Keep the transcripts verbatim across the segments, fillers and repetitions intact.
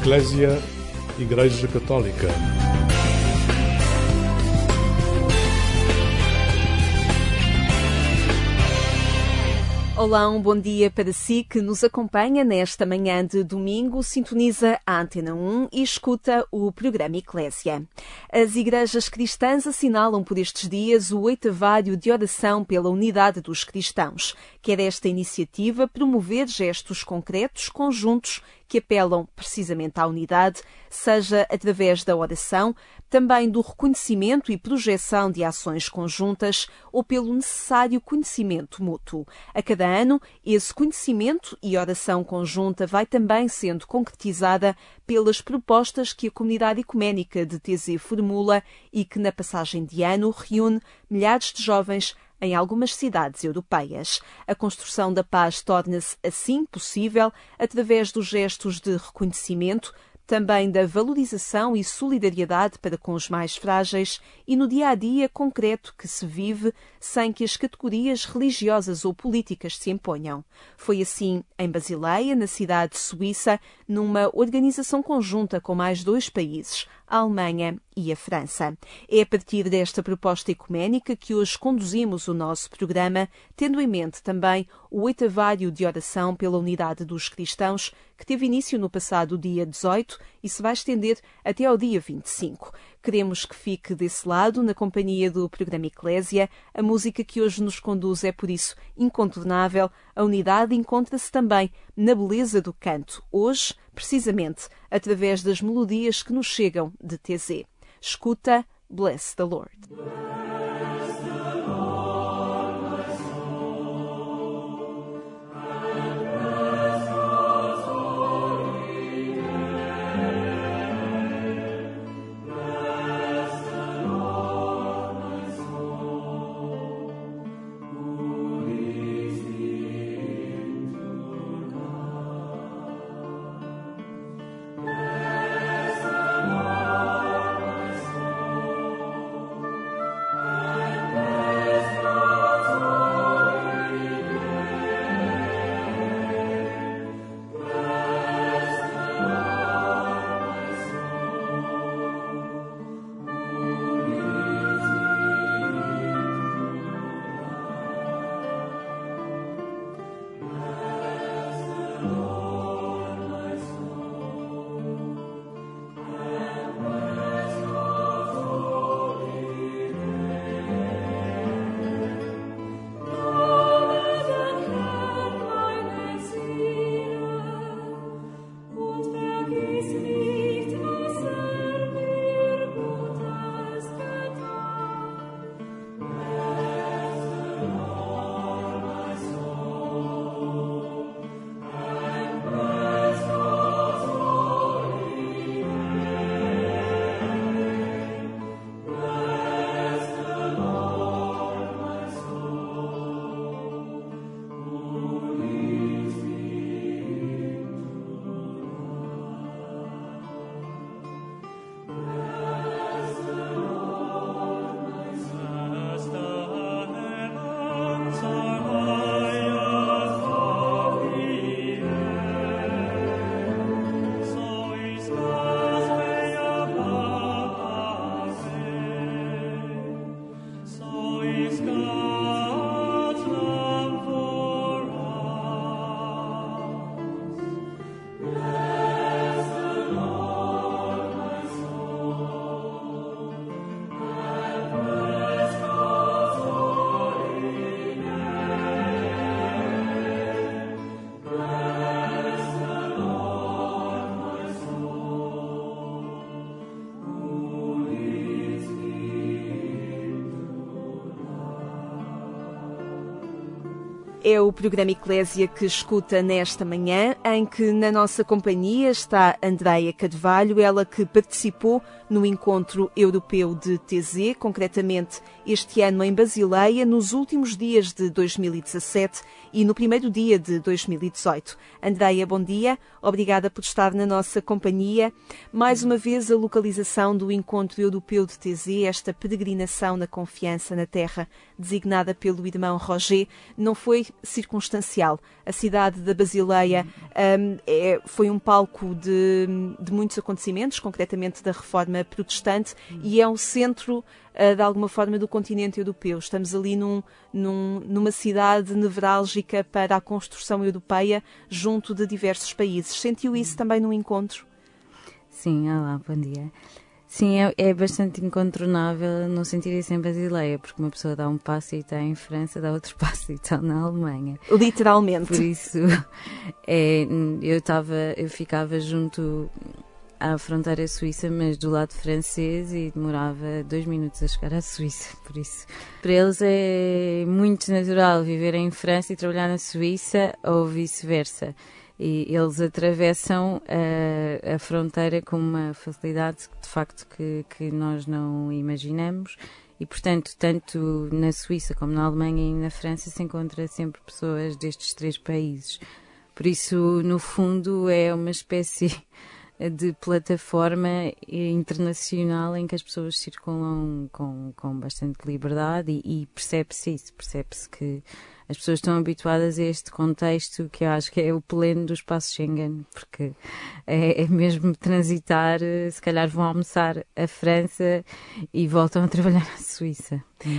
Eclésia, Igreja Católica. Olá, um bom dia para si que nos acompanha nesta manhã de domingo, sintoniza a Antena um e escuta o programa Eclésia. As igrejas cristãs assinalam por estes dias o oitavário de oração pela unidade dos cristãos. Quer esta iniciativa promover gestos concretos, conjuntos, que apelam precisamente à unidade, seja através da oração, também do reconhecimento e projeção de ações conjuntas ou pelo necessário conhecimento mútuo. A cada ano, esse conhecimento e oração conjunta vai também sendo concretizada pelas propostas que a comunidade ecuménica de T Z formula e que, na passagem de ano, reúne milhares de jovens em algumas cidades europeias. A construção da paz torna-se assim possível através dos gestos de reconhecimento, também da valorização e solidariedade para com os mais frágeis e no dia-a-dia concreto que se vive sem que as categorias religiosas ou políticas se imponham. Foi assim em Basileia, na cidade suíça, numa organização conjunta com mais dois países, a Alemanha e a França. É a partir desta proposta ecuménica que hoje conduzimos o nosso programa, tendo em mente também o oitavário de oração pela unidade dos cristãos, que teve início no passado dia dezoito e se vai estender até ao dia vinte e cinco. Queremos que fique desse lado, na companhia do programa Eclésia. A música que hoje nos conduz é, por isso, incontornável. A unidade encontra-se também na beleza do canto, hoje, precisamente, através das melodias que nos chegam de T Z. Escuta Bless the Lord. É o programa Eclésia que escuta nesta manhã, em que na nossa companhia está Andreia Carvalho, ela que participou no Encontro Europeu de T Z, concretamente este ano em Basileia, nos últimos dias de dois mil e dezassete e no primeiro dia de dois mil e dezoito. Andreia, bom dia, obrigada por estar na nossa companhia. Mais uma vez, a localização do Encontro Europeu de T Z, esta peregrinação na confiança na terra, designada pelo irmão Roger, não foi circunstancial. A cidade da Basileia um, é, foi um palco de, de muitos acontecimentos, concretamente da Reforma Protestante, e é um centro, uh, de alguma forma, do continente europeu. Estamos ali num, num, numa cidade nevrálgica para a construção europeia, junto de diversos países. Sentiu isso também no encontro? Sim, olá, bom dia. Sim, é, é bastante incontornável não sentir isso em Basileia, porque uma pessoa dá um passo e está em França, dá outro passo e está na Alemanha. Literalmente. Por isso, é, eu, tava, eu ficava junto à fronteira suíça, mas do lado francês, e demorava dois minutos a chegar à Suíça. Por isso, para eles é muito natural viver em França e trabalhar na Suíça, ou vice-versa. E eles atravessam a, a fronteira com uma facilidade de facto que, que nós não imaginamos, e portanto tanto na Suíça como na Alemanha e na França se encontra sempre pessoas destes três países. Por isso, no fundo, é uma espécie de plataforma internacional em que as pessoas circulam com, com bastante liberdade, e, e percebe-se isso, percebe-se que as pessoas estão habituadas a este contexto, que eu acho que é o pleno do espaço Schengen, porque é, é mesmo transitar, se calhar vão almoçar a França e voltam a trabalhar na Suíça.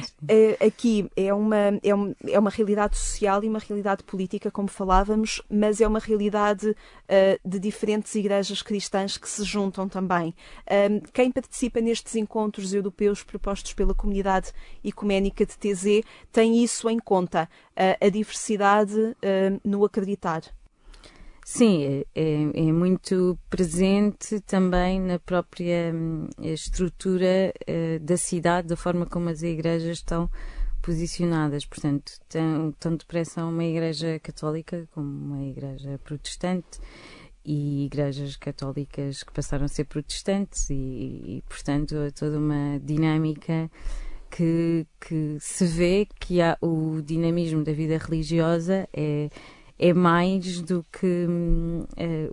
Aqui é uma, é, um, é uma realidade social e uma realidade política, como falávamos, mas é uma realidade uh, de diferentes igrejas cristãs que se juntam também. Um, quem participa nestes encontros europeus propostos pela comunidade ecuménica de T Z tem isso em conta, uh, a diversidade uh, no acreditar. Sim, é, é muito presente também na própria hum, estrutura uh, da cidade, da forma como as igrejas estão posicionadas. Portanto, tão, tão depressa uma igreja católica como uma igreja protestante, e igrejas católicas que passaram a ser protestantes, e, e portanto, toda uma dinâmica que, que se vê que há, o dinamismo da vida religiosa é é mais do que um,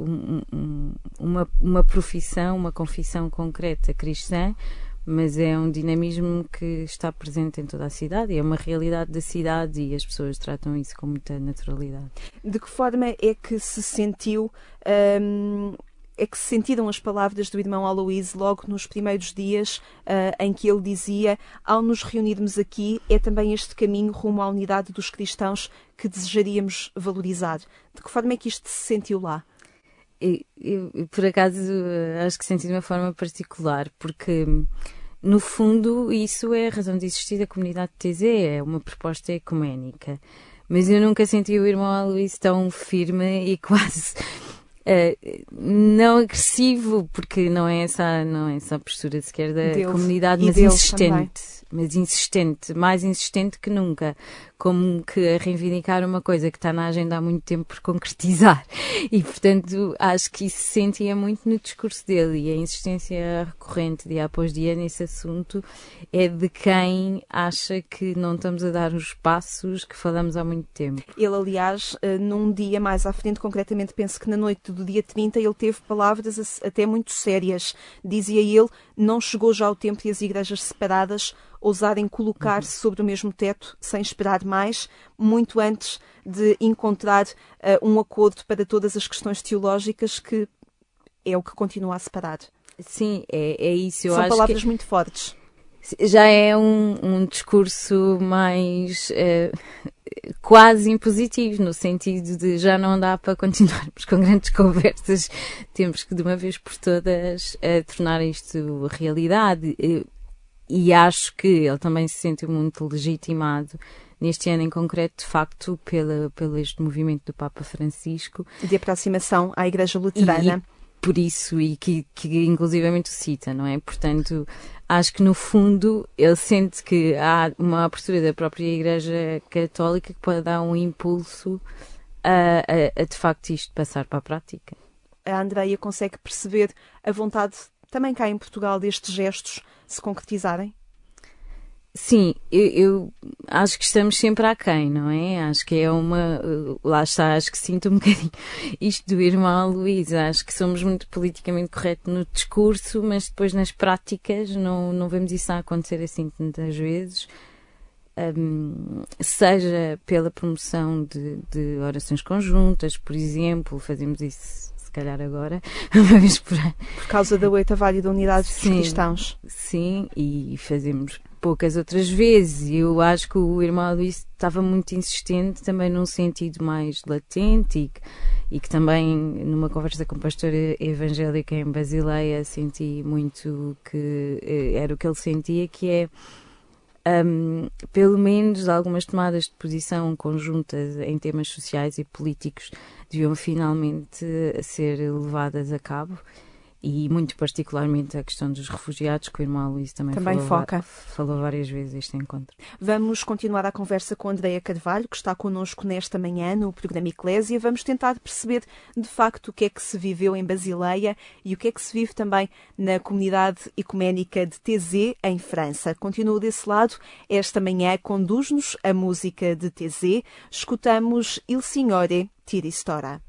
um, uma, uma profissão, uma confissão concreta cristã, mas é um dinamismo que está presente em toda a cidade, é uma realidade da cidade, e as pessoas tratam isso com muita naturalidade. De que forma é que se sentiu... Um... é que se sentiram as palavras do irmão Aloísio logo nos primeiros dias, uh, em que ele dizia: ao nos reunirmos aqui, é também este caminho rumo à unidade dos cristãos que desejaríamos valorizar. De que forma é que isto se sentiu lá? Eu, eu, por acaso, acho que senti de uma forma particular, porque, no fundo, isso é a razão de existir da comunidade de T Z, é uma proposta ecuménica. Mas eu nunca senti o irmão Aloísio tão firme e quase... Uh, não agressivo, porque não é essa, não é essa a postura sequer da Deus, comunidade, mas insistente, mas insistente, mais insistente que nunca, como que a reivindicar uma coisa que está na agenda há muito tempo por concretizar, e portanto acho que isso se sentia muito no discurso dele, e a insistência recorrente dia após dia nesse assunto é de quem acha que não estamos a dar os passos que falamos há muito tempo. Ele, aliás, num dia mais à frente, concretamente penso que na noite do dia trinta, ele teve palavras até muito sérias. Dizia ele: não chegou já o tempo de as igrejas separadas ousarem colocar-se sobre o mesmo teto sem esperar mais, muito antes de encontrar uh, um acordo para todas as questões teológicas, que é o que continua a separar. Sim, é, é isso. Eu São acho palavras que... muito fortes. Já é um, um discurso mais uh, quase impositivo, no sentido de já não dá para continuarmos com grandes conversas, temos que de uma vez por todas uh, tornar isto realidade. E, e acho que ele também se sentiu muito legitimado neste ano em concreto, de facto, pela, pelo este movimento do Papa Francisco. De aproximação à Igreja Luterana. E, por isso, e que, que inclusivamente o cita, não é? Portanto, acho que no fundo ele sente que há uma abertura da própria Igreja Católica que pode dar um impulso a, a, a de facto isto passar para a prática. A Andreia consegue perceber a vontade também cá em Portugal destes gestos se concretizarem? Sim, eu, eu acho que estamos sempre aquém, não é? Acho que é uma... Lá está, acho que sinto um bocadinho isto do irmão Luís. Acho que somos muito politicamente corretos no discurso, mas depois nas práticas não, não vemos isso a acontecer assim tantas vezes. Um, seja pela promoção de, de orações conjuntas, por exemplo, fazemos isso se calhar agora, uma vez por ano. Por causa da oitava e da unidade dos Sim, cristãos. Sim, e fazemos poucas outras vezes. E eu acho que o irmão Luís estava muito insistente também num sentido mais latente e que, e que também numa conversa com a pastora evangélica em Basileia senti muito que eh, era o que ele sentia, que é Um, pelo menos algumas tomadas de posição conjuntas em temas sociais e políticos deviam finalmente ser levadas a cabo, e muito particularmente a questão dos refugiados, que o irmão Luís também, também falou, foca. falou várias vezes este encontro. Vamos continuar a conversa com Andreia Carvalho, que está connosco nesta manhã no programa Eclésia. Vamos tentar perceber de facto o que é que se viveu em Basileia e o que é que se vive também na comunidade ecuménica de Taizé, em França. Continua desse lado. Esta manhã conduz-nos a música de Taizé. Escutamos Il Signore ti ristora.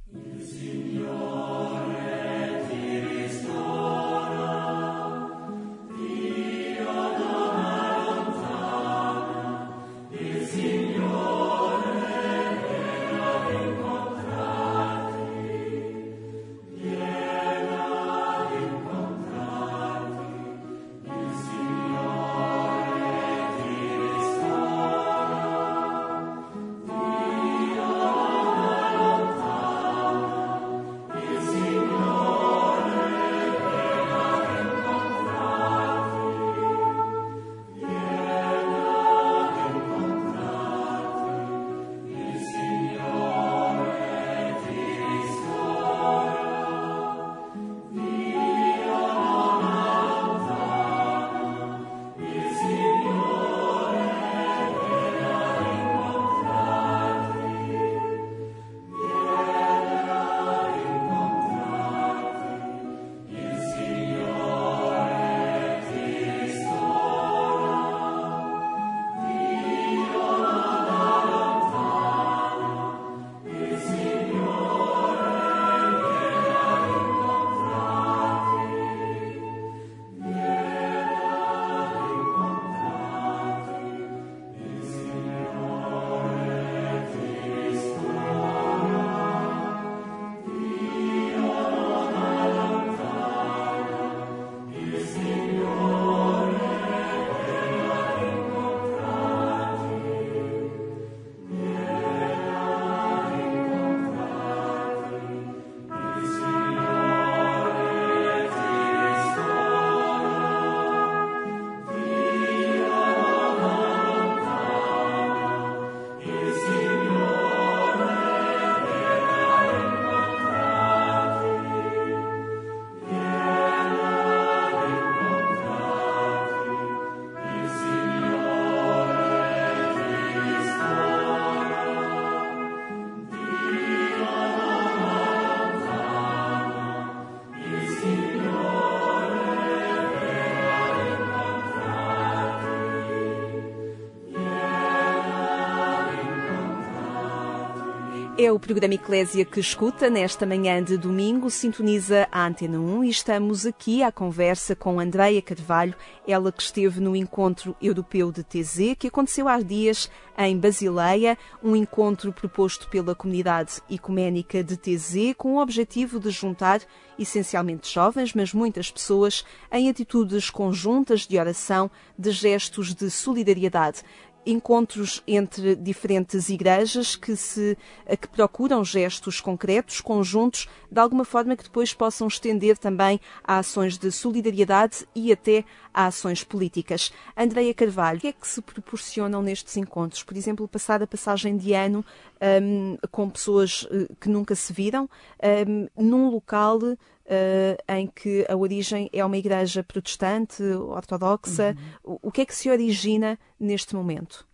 É o programa Eclésia que escuta nesta manhã de domingo, sintoniza a Antena um e estamos aqui à conversa com Andreia Carvalho, ela que esteve no Encontro Europeu de Taizé, que aconteceu há dias em Basileia, um encontro proposto pela comunidade ecuménica de Taizé com o objetivo de juntar essencialmente jovens, mas muitas pessoas, em atitudes conjuntas de oração, de gestos de solidariedade. Encontros entre diferentes igrejas que, se, que procuram gestos concretos, conjuntos, de alguma forma que depois possam estender também a ações de solidariedade e até a ações políticas. Andreia Carvalho, o que é que se proporcionam nestes encontros? Por exemplo, passar a passagem de ano um, com pessoas uh, que nunca se viram, um, num local Uh, em que a origem é uma igreja protestante, ortodoxa. Uhum. O, o que é que se origina neste momento?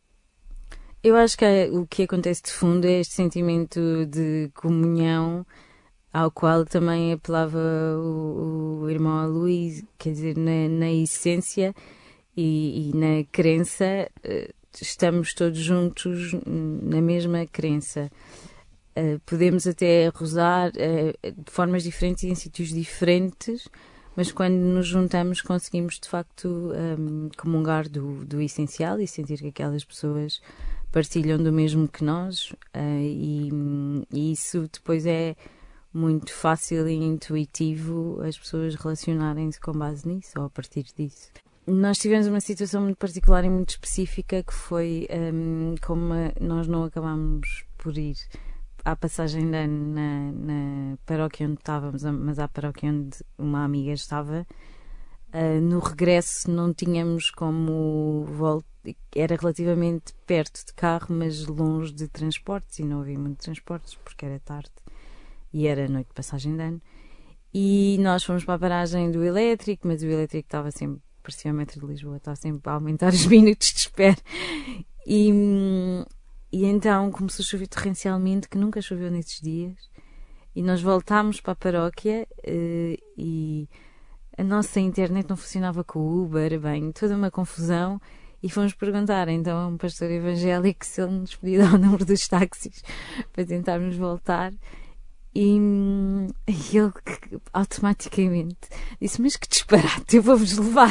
Eu acho que é, o que acontece de fundo é este sentimento de comunhão ao qual também apelava o, o irmão Luís, quer dizer, na, na essência e, e na crença, uh, estamos todos juntos na mesma crença. Uh, podemos até rezar uh, de formas diferentes e em sítios diferentes, mas quando nos juntamos conseguimos de facto um, comungar do, do essencial e sentir que aquelas pessoas partilham do mesmo que nós, uh, e, e isso depois é muito fácil e intuitivo as pessoas relacionarem-se com base nisso ou a partir disso. Nós tivemos uma situação muito particular e muito específica que foi um, como nós não acabámos por ir à passagem de ano na, na paróquia onde estávamos, mas à paróquia onde uma amiga estava. Uh, no regresso não tínhamos como voltar, era relativamente perto de carro, mas longe de transportes, e não havia muito transportes porque era tarde e era noite de passagem de ano. E nós fomos para a paragem do elétrico, mas o elétrico estava sempre, parecia o metro de Lisboa, estava sempre a aumentar os minutos de espera. E, e então começou a chover torrencialmente, que nunca choveu nesses dias, e nós voltámos para a paróquia uh, e a nossa internet não funcionava com o Uber, bem, toda uma confusão, e fomos perguntar então a um pastor evangélico se ele nos podia dar o número dos táxis para tentarmos voltar, e, e ele automaticamente disse, mas que disparate, eu vou-vos levar.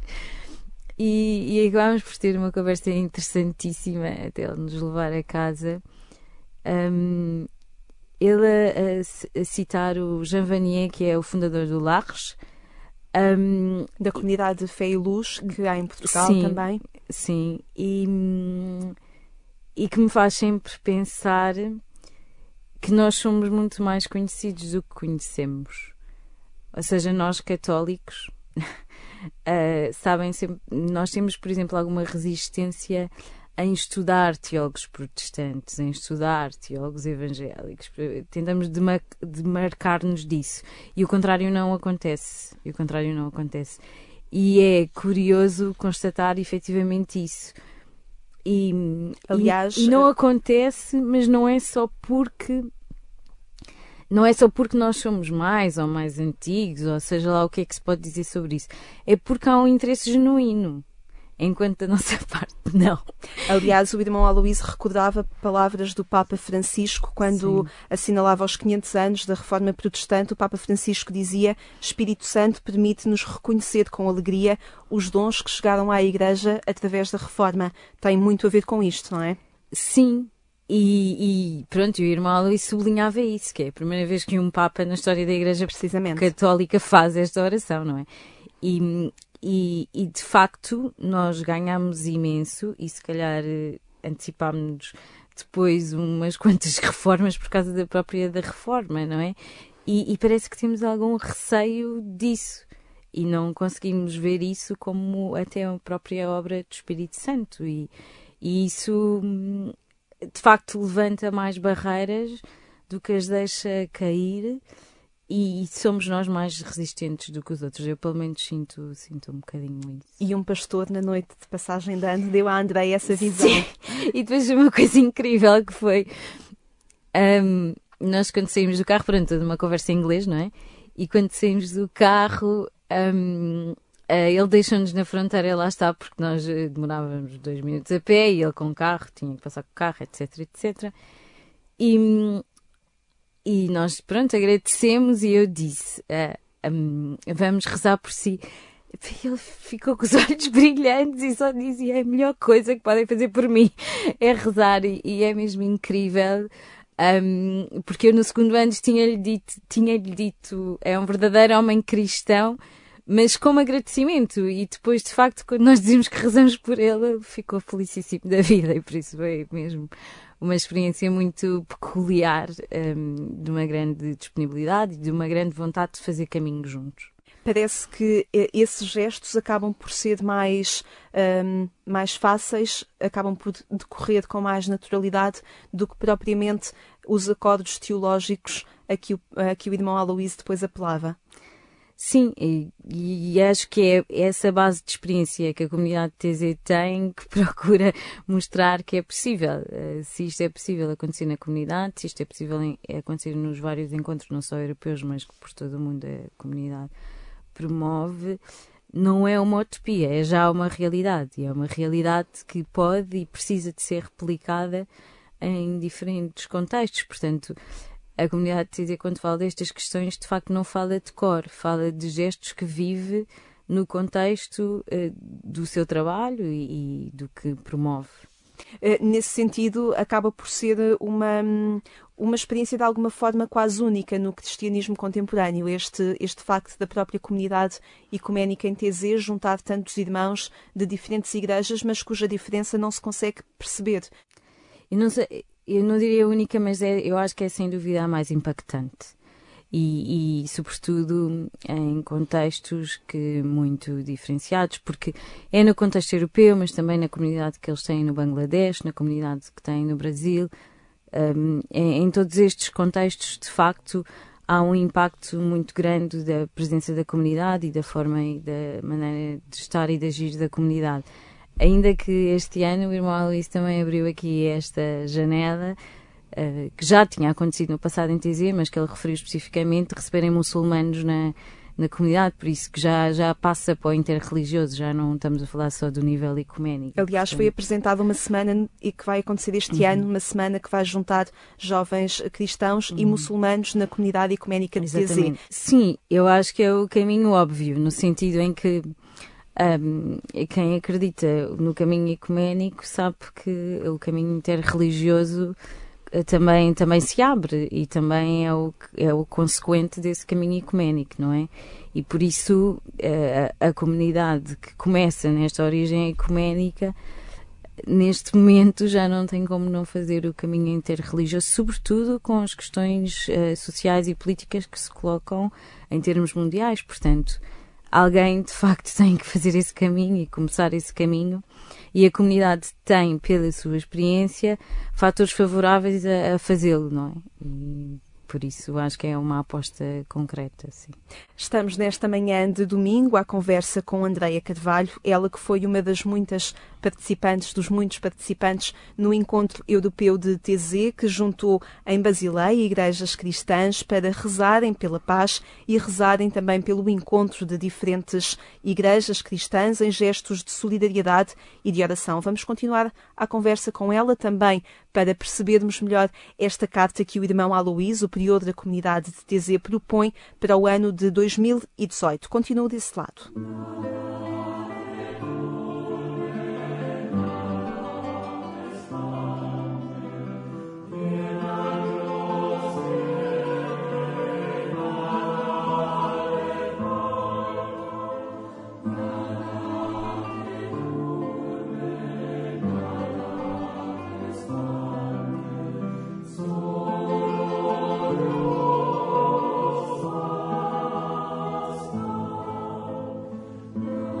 E, e acabámos por ter uma conversa interessantíssima até ele nos levar a casa. Um, ele a, a, a citar o Jean Vanier, que é o fundador do Lares, Um, da comunidade de Fé e Luz, que há em Portugal sim, também. Sim, e, e que me faz sempre pensar que nós somos muito mais conhecidos do que conhecemos. Ou seja, nós católicos uh, sabem sempre, nós temos, por exemplo, alguma resistência em estudar teólogos protestantes, em estudar teólogos evangélicos. Tentamos demar- demarcar-nos disso. E o contrário não acontece. E o contrário não acontece. E é curioso constatar efetivamente isso. E, Aliás, e, e não acontece, mas não é só porque... Não é só porque nós somos mais ou mais antigos, ou seja lá o que é que se pode dizer sobre isso. É porque há um interesse genuíno. Enquanto da nossa parte, não. Aliás, o irmão Aloísio recordava palavras do Papa Francisco quando Sim. assinalava os quinhentos anos da Reforma Protestante. O Papa Francisco dizia: Espírito Santo permite-nos reconhecer com alegria os dons que chegaram à Igreja através da Reforma. Tem muito a ver com isto, não é? Sim. E, e pronto, o irmão Aloísio sublinhava isso, que é a primeira vez que um Papa na história da Igreja Precisamente. Católica faz esta oração, não é? E... E, e, de facto, nós ganhámos imenso e, se calhar, antecipámos-nos depois umas quantas reformas por causa da própria da reforma, não é? E, e parece que temos algum receio disso e não conseguimos ver isso como até a própria obra do Espírito Santo. E, e isso, de facto, levanta mais barreiras do que as deixa cair. E somos nós mais resistentes do que os outros. Eu, pelo menos, sinto, sinto um bocadinho isso. E um pastor, na noite de passagem de ano, deu à Andréia essa visão. Sim. E depois uma coisa incrível que foi... Um, nós, quando saímos do carro, pronto, toda uma conversa em inglês, não é? E quando saímos do carro, um, uh, ele deixou-nos na fronteira, lá está, porque nós demorávamos dois minutos a pé, e ele com o carro, tinha que passar com o carro, etc, etcétera. E... E nós, pronto, agradecemos e eu disse, uh, um, vamos rezar por si. Ele ficou com os olhos brilhantes e só dizia, é a melhor coisa que podem fazer por mim, é rezar. E, e é mesmo incrível, um, porque eu no segundo ano tinha-lhe dito, tinha-lhe dito, é um verdadeiro homem cristão, mas como agradecimento. E depois, de facto, quando nós dizemos que rezamos por ele, ele ficou felicíssimo da vida, e por isso foi mesmo uma experiência muito peculiar, um, de uma grande disponibilidade e de uma grande vontade de fazer caminho juntos. Parece que esses gestos acabam por ser mais, um, mais fáceis, acabam por decorrer com mais naturalidade do que propriamente os acordos teológicos a que o, a que o irmão Aloísio depois apelava. Sim, e, e acho que é essa base de experiência que a comunidade T Z tem que procura mostrar que é possível. Se isto é possível acontecer na comunidade, se isto é possível acontecer nos vários encontros, não só europeus, mas que por todo o mundo a comunidade promove, não é uma utopia, é já uma realidade. E é uma realidade que pode e precisa de ser replicada em diferentes contextos. Portanto, a comunidade de T Z, quando fala destas questões, de facto não fala de cor, fala de gestos que vive no contexto uh, do seu trabalho e, e do que promove. Uh, nesse sentido, acaba por ser uma, uma experiência de alguma forma quase única no cristianismo contemporâneo, este, este facto da própria comunidade ecuménica em T Z juntar tantos irmãos de diferentes igrejas, mas cuja diferença não se consegue perceber. Eu não sei, eu não diria única, mas é, eu acho que é sem dúvida a mais impactante. E, e, sobretudo, em contextos que muito diferenciados, porque é no contexto europeu, mas também na comunidade que eles têm no Bangladesh, na comunidade que têm no Brasil. Um, em, em todos estes contextos, de facto, há um impacto muito grande da presença da comunidade e da forma e da maneira de estar e de agir da comunidade. Ainda que este ano o irmão Aloísio também abriu aqui esta janela, Uh, que já tinha acontecido no passado em T Z, mas que ele referiu especificamente, receberem muçulmanos na, na comunidade, por isso que já, já passa para o interreligioso, já não estamos a falar só do nível ecuménico. Aliás, foi apresentada uma semana e que vai acontecer este uhum. ano, uma semana que vai juntar jovens cristãos uhum. e muçulmanos na comunidade ecuménica de T Z. Sim, eu acho que é o caminho óbvio, no sentido em que Um, quem acredita no caminho ecuménico sabe que o caminho interreligioso também, também se abre e também é o, é o consequente desse caminho ecuménico, não é? E por isso a, a comunidade que começa nesta origem ecuménica, neste momento já não tem como não fazer o caminho interreligioso, sobretudo com as questões uh, sociais e políticas que se colocam em termos mundiais. Portanto, alguém de facto tem que fazer esse caminho e começar esse caminho, e a comunidade tem, pela sua experiência, fatores favoráveis a, a fazê-lo, não é? E por isso acho que é uma aposta concreta, sim. Estamos nesta manhã de domingo à conversa com Andreia Carvalho, ela que foi uma das muitas participantes, dos muitos participantes no Encontro Europeu de T Z, que juntou em Basileia igrejas cristãs para rezarem pela paz e rezarem também pelo encontro de diferentes igrejas cristãs em gestos de solidariedade e de oração. Vamos continuar a conversa com ela também para percebermos melhor esta carta que o irmão Aloísio, o prior da comunidade de T Z, propõe para o ano de dois mil e dezoito. Continuo desse lado. Oh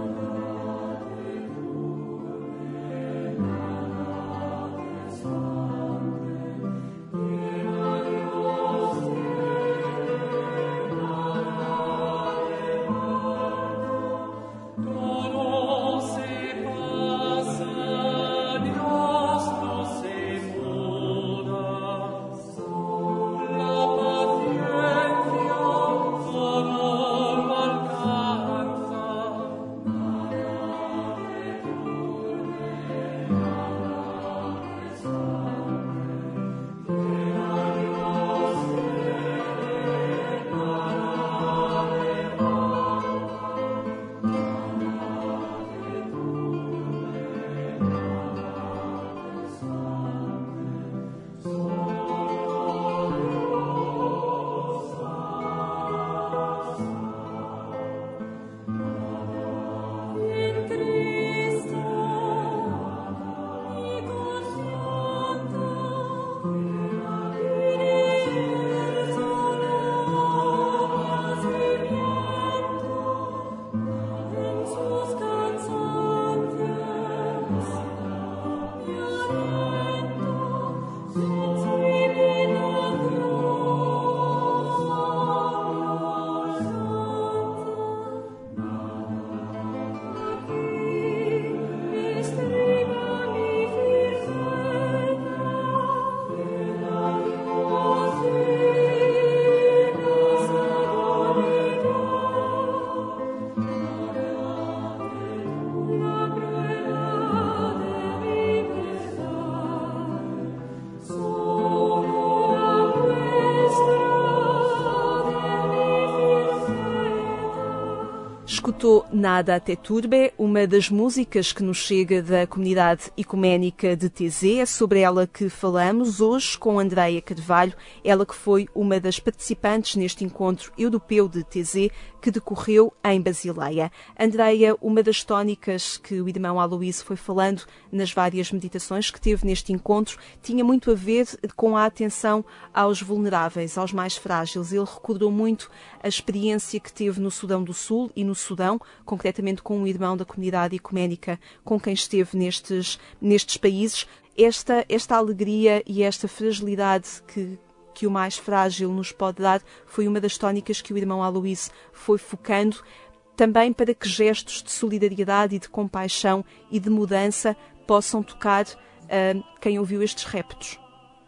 Escutou Nada Te Turbe, uma das músicas que nos chega da comunidade ecuménica de T Z. É sobre ela que falamos hoje com Andreia Carvalho, ela que foi uma das participantes neste encontro europeu de T Z que decorreu em Basileia. Andreia, uma das tónicas que o irmão Aloísio foi falando nas várias meditações que teve neste encontro tinha muito a ver com a atenção aos vulneráveis, aos mais frágeis. Ele recordou muito a experiência que teve no Sudão do Sul e no Sudão, concretamente com um irmão da comunidade ecuménica com quem esteve nestes, nestes países. Esta, esta alegria e esta fragilidade que, que o mais frágil nos pode dar foi uma das tónicas que o irmão Aloísio foi focando, também para que gestos de solidariedade e de compaixão e de mudança possam tocar uh, quem ouviu estes reptos.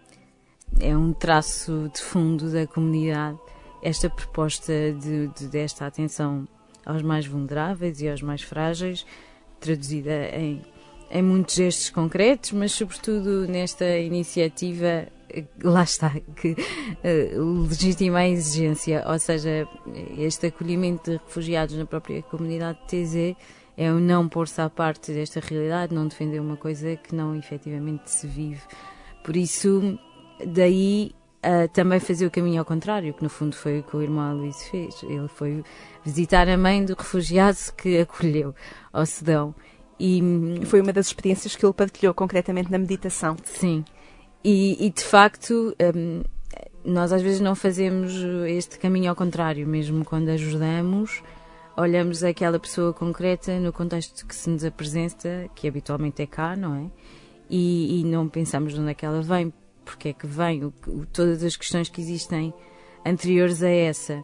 É um traço de fundo da comunidade, esta proposta de, de, desta atenção aos mais vulneráveis e aos mais frágeis, traduzida em, em muitos gestos concretos, mas sobretudo nesta iniciativa, lá está, que uh, legitima a exigência, ou seja, este acolhimento de refugiados na própria comunidade de T Z é o não pôr-se à parte desta realidade, não defender uma coisa que não efetivamente se vive. Por isso, daí uh, também fazer o caminho ao contrário, que no fundo foi o que o irmão Aloísio fez. Ele foi visitar a mãe do refugiado que acolheu ao Sudão. E foi uma das experiências que ele partilhou concretamente na meditação. Sim. E, e de facto, um, nós às vezes não fazemos este caminho ao contrário, mesmo quando ajudamos, olhamos aquela pessoa concreta no contexto que se nos apresenta, que habitualmente é cá, não é? E, e não pensamos de onde é que ela vem, porque é que vem, o, o, todas as questões que existem anteriores a essa.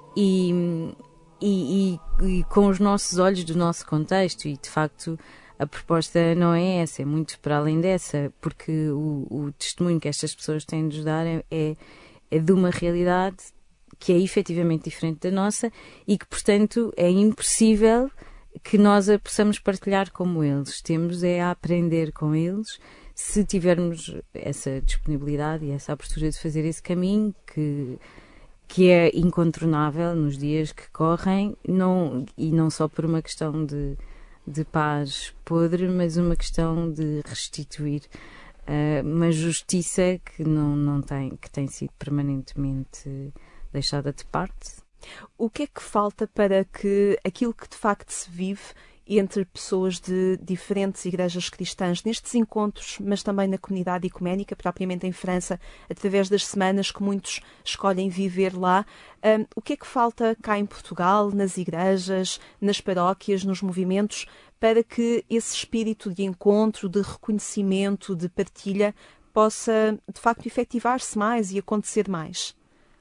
E, e, e, e com os nossos olhos do nosso contexto, e de facto a proposta não é essa, é muito para além dessa, porque o, o testemunho que estas pessoas têm de nos dar é, é, é de uma realidade que é efetivamente diferente da nossa e que, portanto, é impossível que nós a possamos partilhar como eles. Temos é a aprender com eles, se tivermos essa disponibilidade e essa abertura de fazer esse caminho que, que é incontornável nos dias que correm, não, e não só por uma questão de de paz podre, mas uma questão de restituir uh, uma justiça que não, não tem, que tem sido permanentemente deixada de parte. O que é que falta para que aquilo que de facto se vive entre pessoas de diferentes igrejas cristãs nestes encontros, mas também na comunidade ecuménica, propriamente em França, através das semanas que muitos escolhem viver lá, um, o que é que falta cá em Portugal, nas igrejas, nas paróquias, nos movimentos, para que esse espírito de encontro, de reconhecimento, de partilha, possa de facto efetivar-se mais e acontecer mais?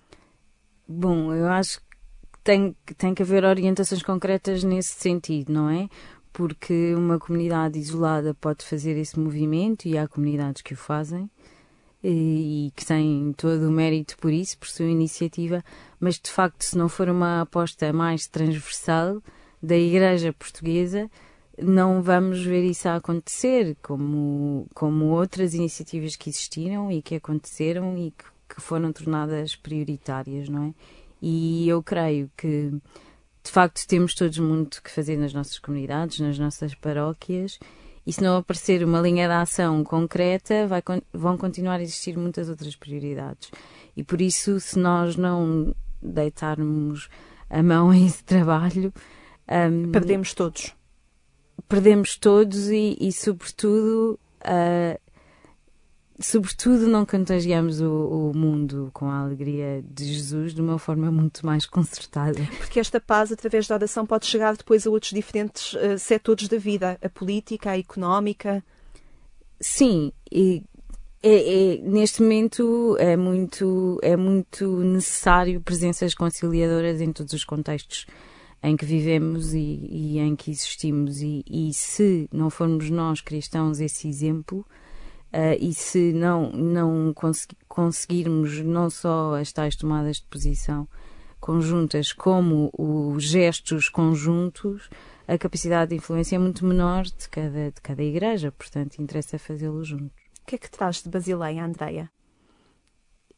Bom, eu acho que Tem, tem que haver orientações concretas nesse sentido, não é? Porque uma comunidade isolada pode fazer esse movimento e há comunidades que o fazem e, e que têm todo o mérito por isso, por sua iniciativa, mas de facto se não for uma aposta mais transversal da Igreja Portuguesa, não vamos ver isso a acontecer, como, como outras iniciativas que existiram e que aconteceram e que, que foram tornadas prioritárias, não é? E eu creio que, de facto, temos todos muito que fazer nas nossas comunidades, nas nossas paróquias, e se não aparecer uma linha de ação concreta, vai, vão continuar a existir muitas outras prioridades. E por isso, se nós não deitarmos a mão a esse trabalho... Um, perdemos todos. Perdemos todos e, e sobretudo... Uh, Sobretudo não contagiamos o, o mundo com a alegria de Jesus de uma forma muito mais concertada. Porque esta paz, através da oração, pode chegar depois a outros diferentes uh, setores da vida, a política, a económica. Sim, e é, é, neste momento é muito, é muito necessário presenças conciliadoras em todos os contextos em que vivemos e, e em que existimos. E, e se não formos nós cristãos esse exemplo... Uh, e se não, não consegui, conseguirmos não só as tais tomadas de posição conjuntas como os gestos conjuntos, a capacidade de influência é muito menor de cada, de cada igreja, portanto interessa fazê-lo juntos. O que é que traz de Basileia, Andreia?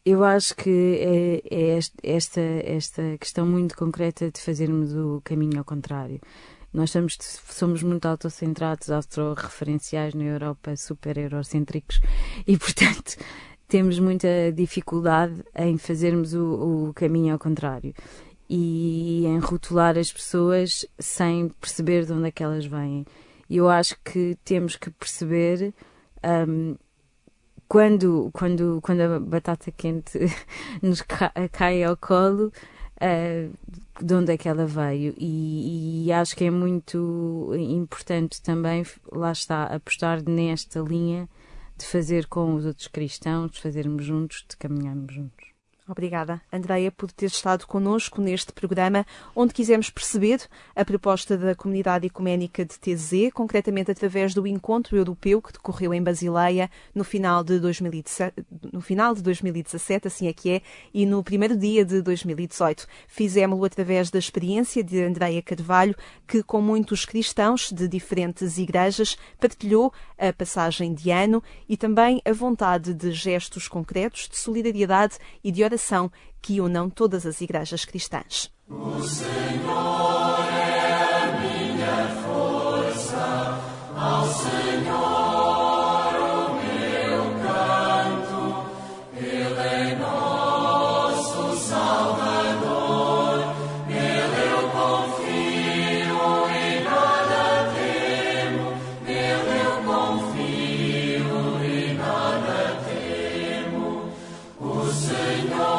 Eu acho que é, é esta, esta questão muito concreta de fazermos o caminho ao contrário. Nós estamos, somos muito autocentrados, autorreferenciais na Europa, super eurocêntricos, e, portanto, temos muita dificuldade em fazermos o, o caminho ao contrário e em rotular as pessoas sem perceber de onde é que elas vêm. E eu acho que temos que perceber... Um, Quando, quando, quando a batata quente nos cai ao colo, uh, de onde é que ela veio? E, e acho que é muito importante também, lá está, apostar nesta linha de fazer com os outros cristãos, de fazermos juntos, de caminharmos juntos. Obrigada, Andreia, por ter estado connosco neste programa, onde quisemos perceber a proposta da Comunidade Ecuménica de T Z, concretamente através do Encontro Europeu que decorreu em Basileia no final de dois mil e dezessete, no final de dois mil e dezassete, assim é que é, e no primeiro dia de dois mil e dezoito. Fizemos-lo através da experiência de Andreia Carvalho, que com muitos cristãos de diferentes igrejas partilhou a passagem de ano e também a vontade de gestos concretos de solidariedade e de oração que unam todas as igrejas cristãs. O Senhor é a minha força, ao Senhor o meu canto, Ele é nosso Salvador, nele eu confio e nada temo, nele eu confio e nada temo. O Senhor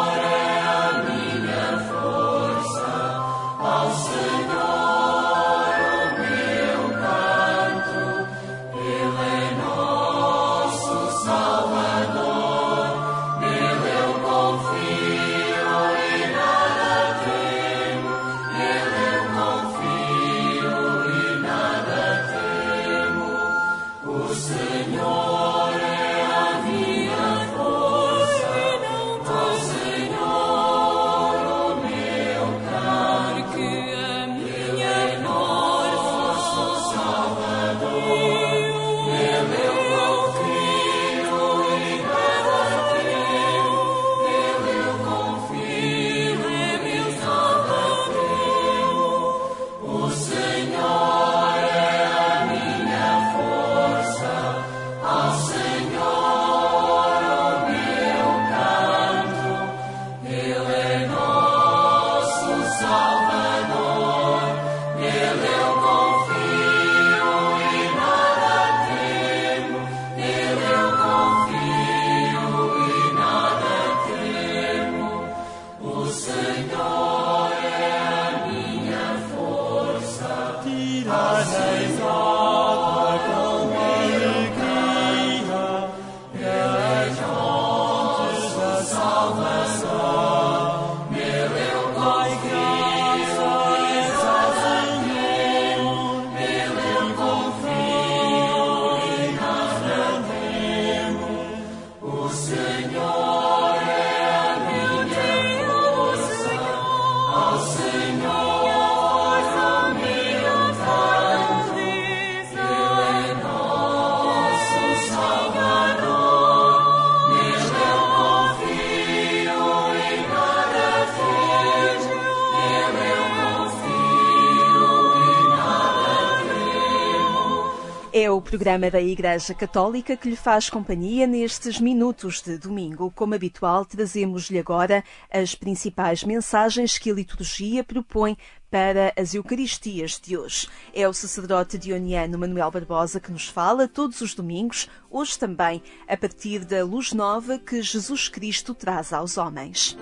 É o programa da Igreja Católica que lhe faz companhia nestes minutos de domingo. Como habitual, trazemos-lhe agora as principais mensagens que a liturgia propõe para as Eucaristias de hoje. É o sacerdote dioniano Manuel Barbosa que nos fala todos os domingos, hoje também, a partir da luz nova que Jesus Cristo traz aos homens.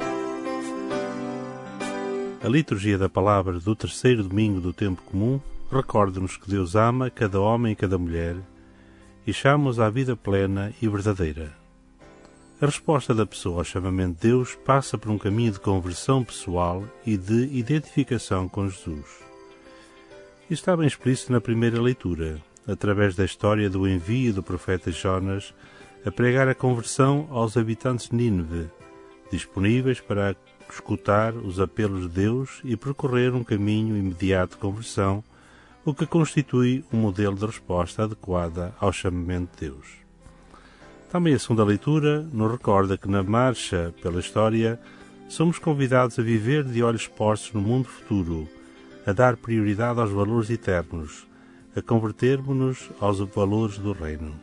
A liturgia da palavra do terceiro domingo do tempo comum recorda-nos que Deus ama cada homem e cada mulher e chama-os à vida plena e verdadeira. A resposta da pessoa ao chamamento de Deus passa por um caminho de conversão pessoal e de identificação com Jesus. Isso está bem explícito na primeira leitura, através da história do envio do profeta Jonas a pregar a conversão aos habitantes de Nínive, disponíveis para escutar os apelos de Deus e percorrer um caminho imediato de conversão, o que constitui um modelo de resposta adequada ao chamamento de Deus. Também a segunda leitura nos recorda que na marcha pela história somos convidados a viver de olhos postos no mundo futuro, a dar prioridade aos valores eternos, a convertermos-nos aos valores do reino.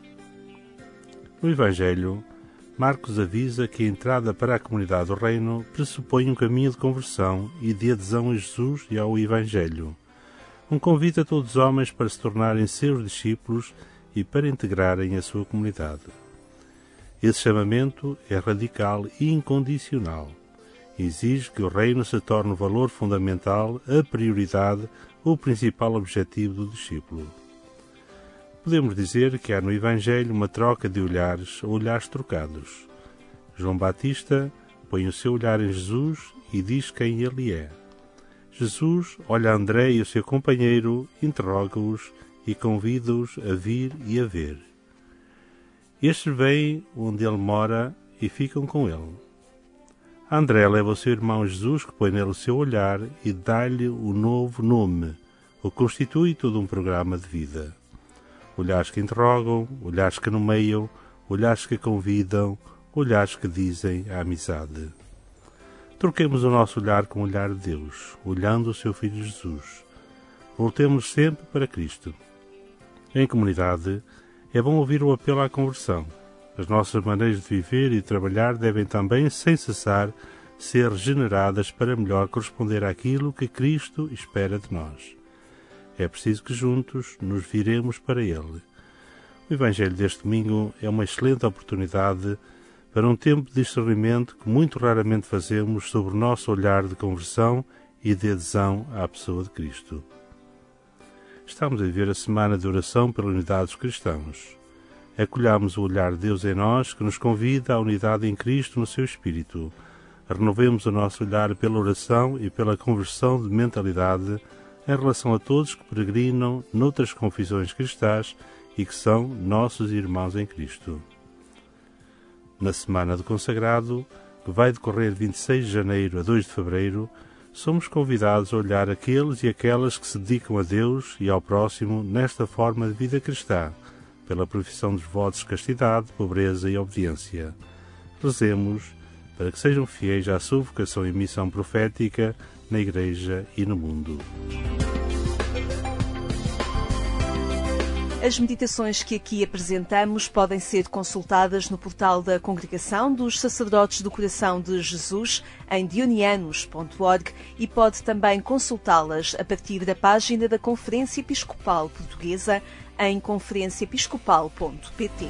No Evangelho, Marcos avisa que a entrada para a comunidade do reino pressupõe um caminho de conversão e de adesão a Jesus e ao Evangelho. Um convite a todos os homens para se tornarem seus discípulos e para integrarem a sua comunidade. Esse chamamento é radical e incondicional. Exige que o reino se torne o valor fundamental, a prioridade, o principal objetivo do discípulo. Podemos dizer que há no Evangelho uma troca de olhares ou olhares trocados. João Batista põe o seu olhar em Jesus e diz quem ele é. Jesus olha a André e o seu companheiro, interroga-os e convida-os a vir e a ver. Estes vêm onde ele mora e ficam com ele. André leva o seu irmão Jesus, que põe nele o seu olhar e dá-lhe o novo nome, o constitui todo um programa de vida. Olhares que interrogam, olhares que nomeiam, olhares que convidam, olhares que dizem a amizade. Troquemos o nosso olhar com o olhar de Deus, olhando o seu Filho Jesus. Voltemos sempre para Cristo. Em comunidade, é bom ouvir o apelo à conversão. As nossas maneiras de viver e de trabalhar devem também, sem cessar, ser regeneradas para melhor corresponder àquilo que Cristo espera de nós. É preciso que juntos nos viremos para Ele. O Evangelho deste domingo é uma excelente oportunidade para um tempo de discernimento que muito raramente fazemos sobre o nosso olhar de conversão e de adesão à pessoa de Cristo. Estamos a viver a semana de oração pela unidade dos cristãos. Acolhamos o olhar de Deus em nós, que nos convida à unidade em Cristo no seu Espírito. Renovemos o nosso olhar pela oração e pela conversão de mentalidade em relação a todos que peregrinam noutras confissões cristãs e que são nossos irmãos em Cristo. Na Semana do Consagrado, que vai decorrer de vinte e seis de janeiro a dois de fevereiro, somos convidados a olhar aqueles e aquelas que se dedicam a Deus e ao próximo nesta forma de vida cristã, pela profissão dos votos de castidade, pobreza e obediência. Rezemos para que sejam fiéis à sua vocação e missão profética na Igreja e no mundo. As meditações que aqui apresentamos podem ser consultadas no portal da Congregação dos Sacerdotes do Coração de Jesus em dionianos ponto org e pode também consultá-las a partir da página da Conferência Episcopal Portuguesa em conferência episcopal ponto pt.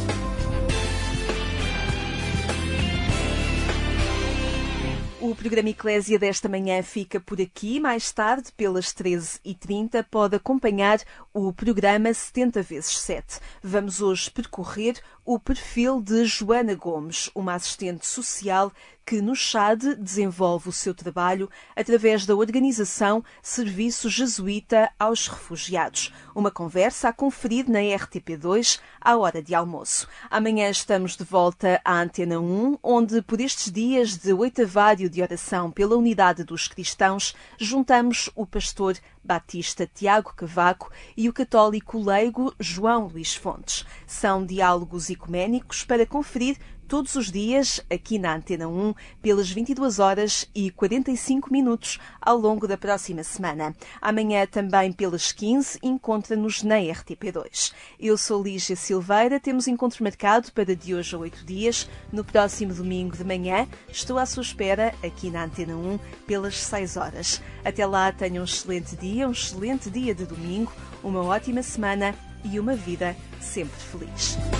O programa Eclésia desta manhã fica por aqui. Mais tarde, pelas treze e trinta, pode acompanhar o programa setenta vezes sete. Vamos hoje percorrer o perfil de Joana Gomes, uma assistente social que no Chade desenvolve o seu trabalho através da organização Serviço Jesuíta aos Refugiados. Uma conversa a conferir na R T P dois à hora de almoço. Amanhã estamos de volta à Antena um, onde por estes dias de oitavário de oração pela unidade dos cristãos, juntamos o pastor batista Tiago Cavaco e o católico leigo João Luís Fontes. São diálogos ecuménicos para conferir todos os dias, aqui na Antena um, pelas vinte e duas horas e quarenta e cinco minutos ao longo da próxima semana. Amanhã, também pelas quinze, encontra-nos na R T P dois. Eu sou Lígia Silveira, temos encontro marcado para de hoje a oito dias. No próximo domingo de manhã, estou à sua espera, aqui na Antena um, pelas seis horas. Até lá, tenham um excelente dia, um excelente dia de domingo, uma ótima semana e uma vida sempre feliz.